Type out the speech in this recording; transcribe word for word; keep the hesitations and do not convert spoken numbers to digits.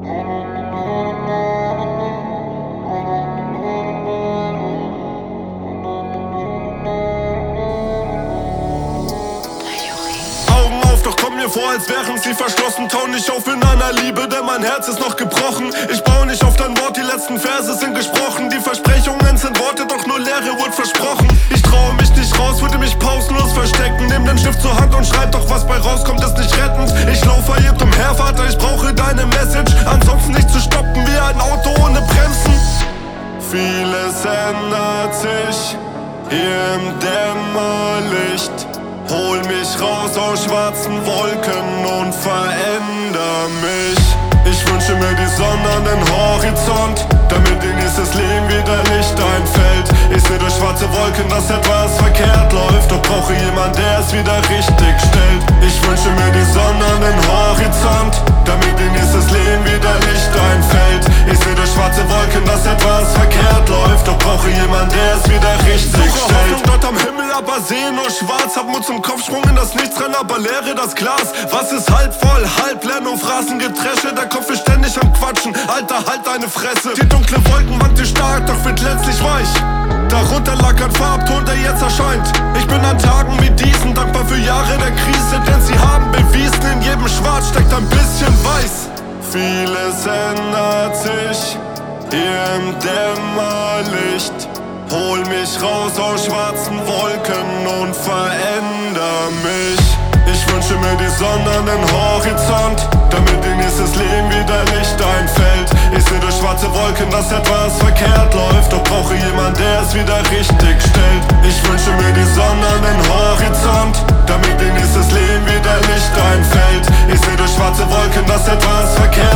Doch komm mir vor, als wären sie verschlossen. Tau nicht auf in einer Liebe, denn mein Herz ist noch gebrochen. Ich bau nicht auf dein Wort, die letzten Verse sind gesprochen. Die Versprechungen sind Worte, doch nur Leere wurde versprochen. Ich traue mich nicht raus, würde mich pausenlos verstecken. Nimm den Stift zur Hand und schreib, doch was bei rauskommt, ist nicht rettend. Ich lauf verliebt umher, Vater, ich brauche deine Message. Ansonsten nicht zu stoppen wie ein Auto ohne Bremsen. Vieles ändert sich hier im Dämmerlicht. Hol mich raus aus schwarzen Wolken und veränder mich. Ich wünsche mir die Sonne an den Horizont, damit in nächstes Leben wieder Licht einfällt. Ich seh durch schwarze Wolken, dass etwas verkehrt läuft, doch brauche jemand, der es wieder richtig stellt. Ich wünsche mir die Sonne an den Horizont, damit in nächstes Leben wieder Licht einfällt. Ich seh durch schwarze Wolken, dass etwas verkehrt läuft, doch brauche jemand, der es wieder richtig Suche stellt. Hoffnung dort am Himmel, aber sehe nur schwarz. Hab Mut zum Kopfsprung in das Nichts rein, aber leere das Glas. Was ist halb voll, halb leer, nur Phrasengeträsche. Der Kopf ist ständig am Quatschen, Alter, halt deine Fresse. Die dunkle Wolkenwand ist stark, doch wird letztlich weich. Darunter lag ein Farbton, der jetzt erscheint. Ich bin an Tagen wie diesen dankbar für Jahre der Krise, denn sie haben bewiesen, in jedem Schwarz steckt ein bisschen Weiß. Vieles ändert sich hier im Dämmerlicht. Hol mich raus aus schwarzen Wolken und veränder mich. Ich wünsche mir die Sonne an den Horizont, damit in nächstes Leben wieder Licht einfällt. Ich seh durch schwarze Wolken, dass etwas verkehrt läuft, doch brauche jemand, der es wieder richtig stellt. Ich wünsche mir die Sonne an den Horizont, damit in nächstes Leben wieder Licht einfällt. Ich seh durch schwarze Wolken, dass etwas verkehrt